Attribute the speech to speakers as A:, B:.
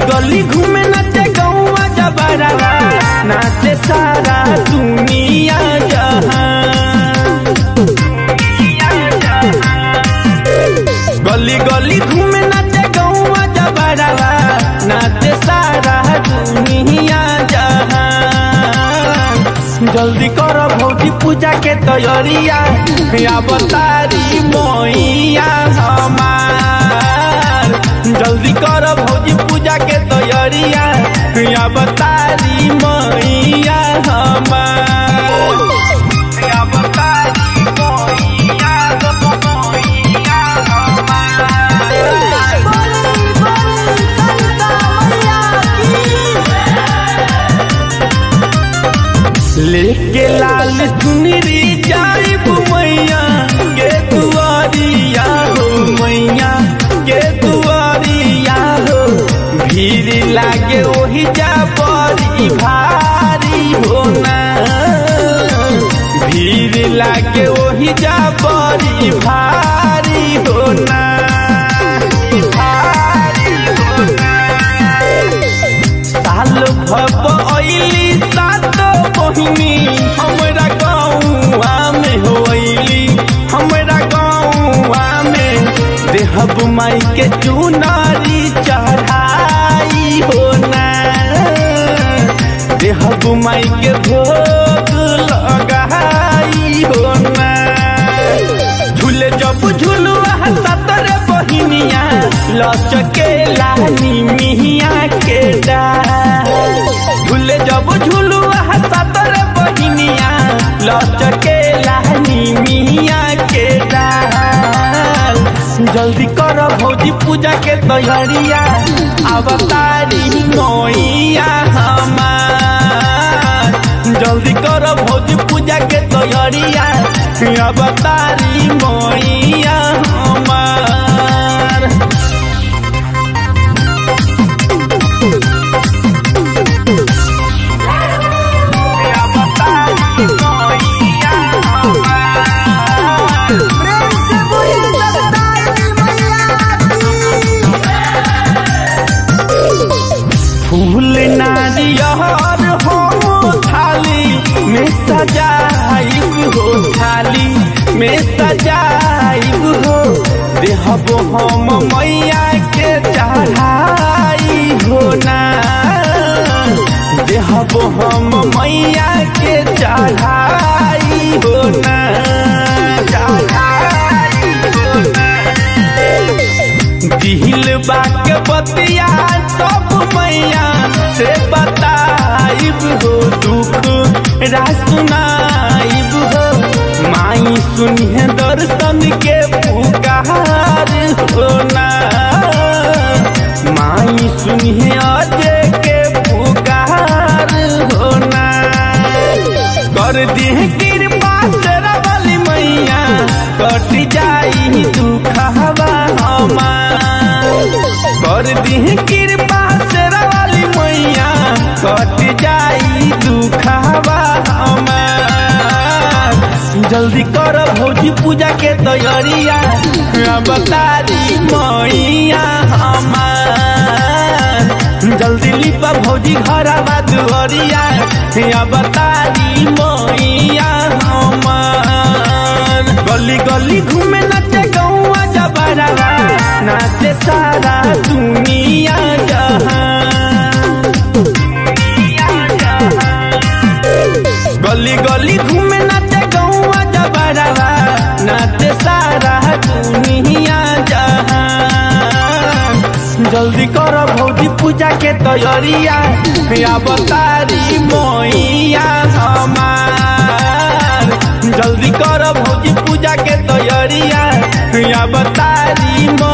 A: गली घूमे नाचे गौवा जबरवा नाचे सारा दुनिया जहां। गली गली घूमे नाचे गौवा जबरवा नाचे सारा दुनिया जहां। जल्दी करो भौजी पूजा के तैयारिया अवतारी मैया हमार। जल्दी करो भौजी पूजा के तैयारिया अवतारी मैया हमार। अवतारी मैया लेके लाल चुनरी जाइब मैया के दुआरिया हो, मैया के दुआरिया हो। भीड़ लागे ओही जा बड़ी भारी होना, भीड़ लागे ओही जा बड़ी भारी होना, भारी होना। साल भब अइली सात बहिनी हमरा गौआ में होइली, हमरा गौआ में देहब माई के चुनारी चढ़ाई होना, देहब माई के भोग लगाई होना। झूले जब झुलुआ सतर बहिनिया लचके लानी मिहिया के डाल। झूले जब झुलुआ सतर बहिनिया लचके लानी मिहिया के डाल। जल्दी करो भौजी पूजा के तैयारिया अवतारी मैया हमार। जल्दी करो भौजी पूजा के तैयारिया अवतारी मैया हमार। फूल नारियर हो थाली में सजाइब हो, थाली में सजाइब हो। देहब हम मैया के चढ़ाई होना, देहब हम मैया के चढ़ाई होना, चढ़ाई होना। दिल बाके बतिया सब मैया से बताइब हो, दुख सुनाइब हो। माई सुनिए दर्शन के पुकार होना, माई सुनिए अजय के पुकार होना। कर दी कृपा तेरा वाली मैया कट जाई दुखवा हमार। कर दी कृपा तेरा वाली मैया कट जाई दुखवा हमार। जल्दी कर भौजी पूजा के तैयारिया अवतारी मैया हमार। जल्दी लिपा भौजी घरवा दुआरिया अवतारी मैया हमार। गली गली घूमे नाचे गौवा जबरवा नाचे सारा दुनिया जहां। गली गली घूमे नाचे गौवा जबरवा नाचे सारा दुनिया जहां। जल्दी करो भौजी पूजा के तैयारिया अवतारी मैया हमार। जल्दी करो भौजी पूजा के तैयारिया अवतारी